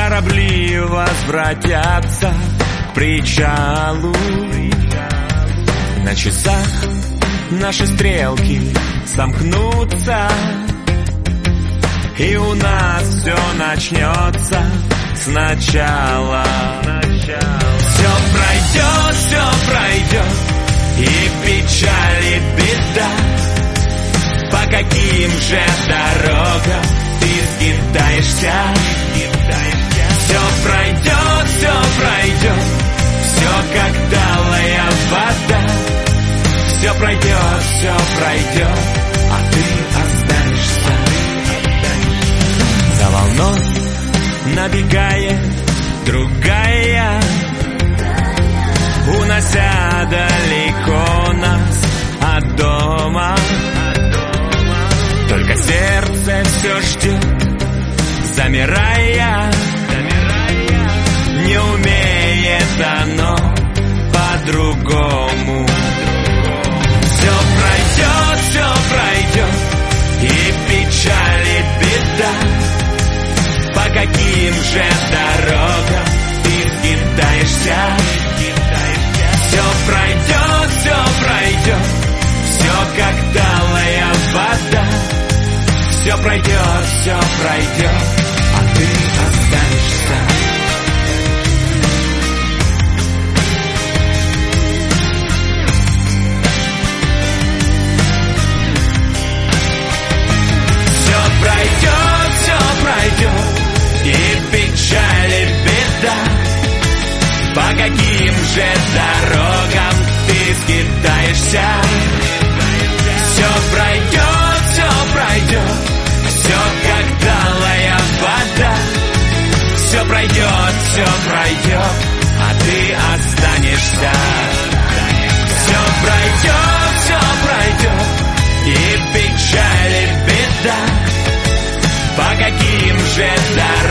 корабли возвратятся к причалу. На часах наши стрелки сомкнутся, и у нас все начнется сначала. Все пройдет, и печаль, и беда. По каким же дорогам ты скитаешься? Все пройдет, все как талая вода. Все пройдет, а ты останешься. За волной набегает другая, унося далеко нас от дома. Только сердце все ждет, замирая. Не умеет оно по-другому. Все пройдет, и печаль, и беда. По каким же дорогам ты скитаешься? Все пройдет, все как талая вода. Все пройдет, а ты останешься. Все пройдет, и печаль, и беда. По каким же дорогам ты скитаешься? Все пройдет, все как талая вода. Все пройдет, а ты останешься. Все пройдет, и печаль, и беда. По каким же дорогам